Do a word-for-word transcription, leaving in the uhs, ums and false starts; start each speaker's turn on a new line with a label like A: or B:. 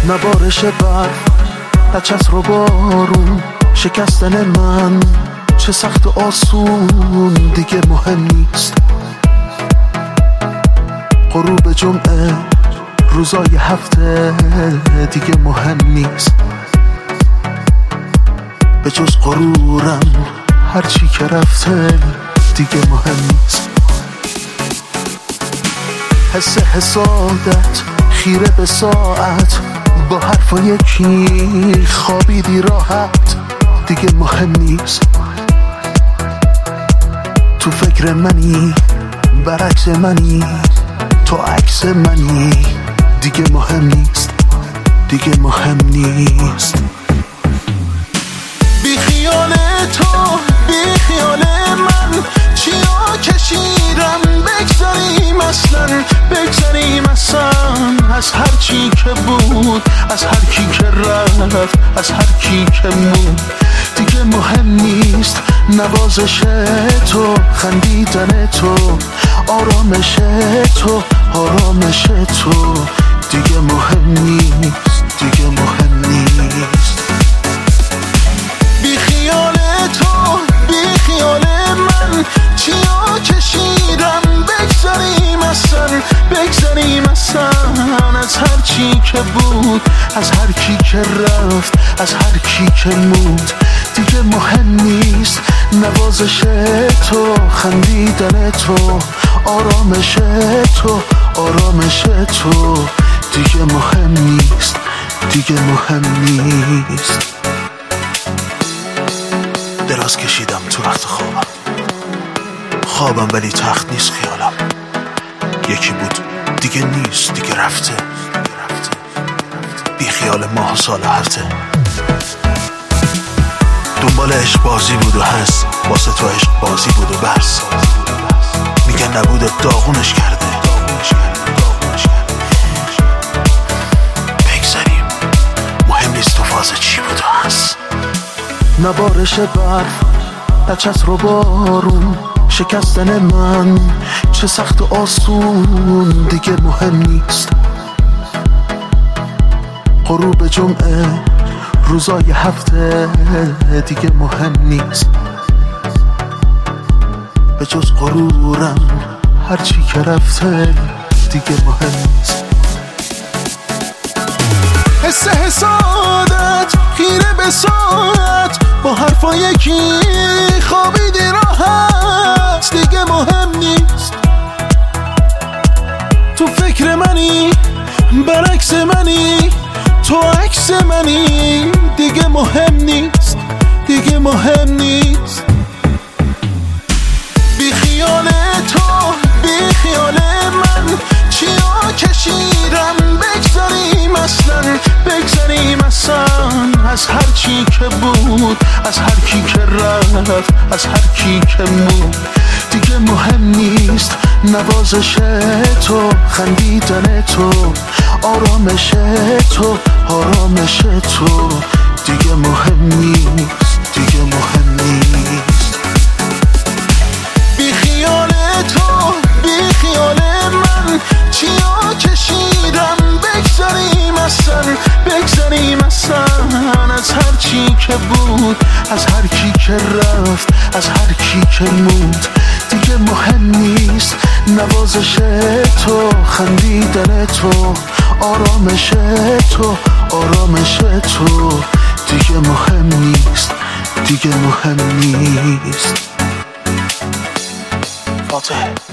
A: نبارش برف، نچس رو بارون، شکستن من چه سخت و آسون دیگه مهم نیست. غروب جمعه، روزای هفته دیگه مهم نیست. به جز غرورم هرچی که رفته دیگه مهم نیست. حس حسادت خیره به ساعت، با حرفا یکی خوابیدی راحت دیگه مهم نیست. تو فکر منی، برعکس منی، تو عکس منی دیگه مهم نیست، دیگه مهم نیست. بی خیال تو، بی خیال من، چیا کشیدم بگذاریم اصلا، بگذاریم اصلا از هر چی که بود، از هر کی که رفت، از هر کی که مون دیگه مهم نیست. نوازش تو، خندیدن تو، آرامش تو، آرامش تو دیگه مهم نیست، دیگه مهم نیست. بی خیال تو، بی خیال من، چیا کشیدم بگذاریم اصلا، بگذاریم اصلا از هر چی که بود، از هر کی که رفت، از هر کی که موند دیگه مهم نیست. نوازش تو، خندیدن تو، آرامش تو، آرامش تو دیگه مهم نیست، دیگه مهم نیست. دراز کشیدم تو وقت خوابم، خوابم ولی تخت نیست خیالم. یکی بود دیگه نیست، دیگه رفته، بی خیال ماه و سال هفته. دنبال عشق بازی بود و هست، واسه تو عشق بازی بود و بس. میگن نبوده داغونش کرده، بگذاریم مهم نیست تو فاز چی بود و هست. نبارش برف، نچس رو بارون، شکستن من چه سخت و آسون دیگه مهم نیست. غروب جمعه، روزای هفته دیگه مهم نیست. به جز غرورم هرچی که رفته دیگه مهم نیست. حس حسادت خیره به ساعت، با حرفا یکی خوابیدی راحت دیگه مهم نیست. تو فکر منی، برعکس منی، تو عکس منی دیگه مهم نیست، دیگه مهم نیست. بی خیال تو، بی خیال من، چیا کشیدم بگذاریم اصلا، بگذاریم اصلا از هر چی که بود، از هر کی که رفت، از هر کی که موند دیگه مهم نیست. نوازش تو، خندیدن تو، آرامش تو، آرامش تو دیگه مهم نیست، دیگه مهم نیست. بی خیال تو، بی خیال من، چیا کشیدم بگذاریم اصلا، بگذاریم اصلا از هر چی که بود، از هر کی که رفت، از هر کی که موند دیگه مهم نیست. نوازش تو، خندیدن تو، آرامش تو، آرامش تو دیگه مهم نیست، دیگه مهم نیست. فاتح